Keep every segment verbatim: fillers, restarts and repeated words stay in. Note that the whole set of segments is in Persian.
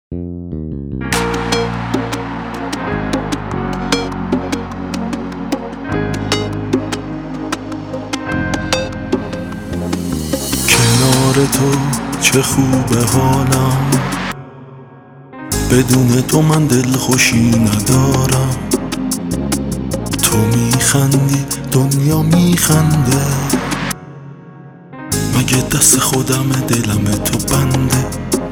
کنار تو چه خوبه حالم، بدون تو من دل خوشی ندارم. تو میخندی دنیا میخنده، مگه دست خودم دلم تو بنده.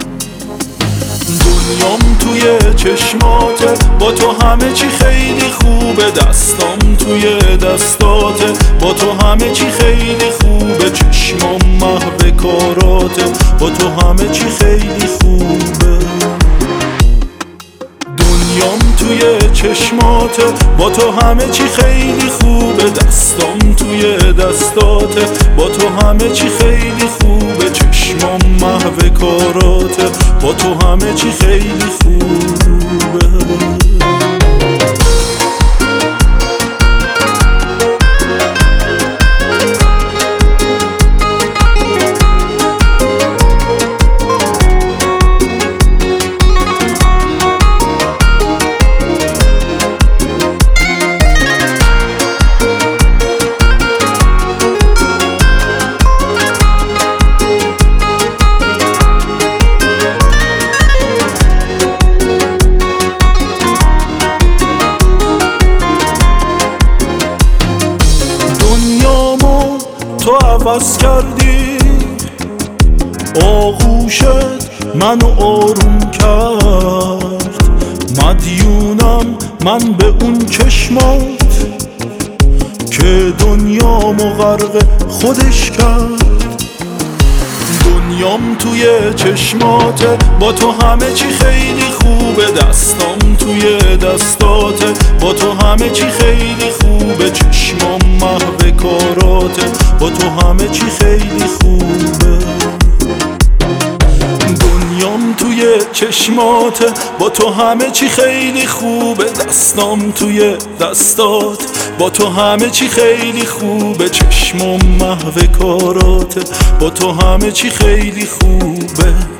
دنیام توی چشماته، با تو همه چی خیلی خوبه. دستام توی دستاته، با تو همه چی خیلی خوبه. چشمام محو کاراته، با تو همه چی خیلی خوبه. دنیام توی چشماته، با تو همه چی خیلی خوبه. دستام توی دستاته، با تو همه چی خیلی خوبه. چشمام محو کاراته، با تو همه چی خیلی خوبه. تو عوض کردی، آغوشت منو آروم کرد. مدیونم من به اون چشمات که دنیامو غرق خودش کرد. دنیام توی چشماته، با تو همه چی خیلی خوبه. دستام توی دستاته، با تو همه چی خیلی خوبه. چشمام محو کاراته، با تو همه چی خیلی خوبه. دنیام توی چشماته، با تو همه چی خیلی خوبه. دستام توی دستات، با تو همه چی خیلی خوبه. چشمام محو کاراته، با تو همه چی خیلی خوبه.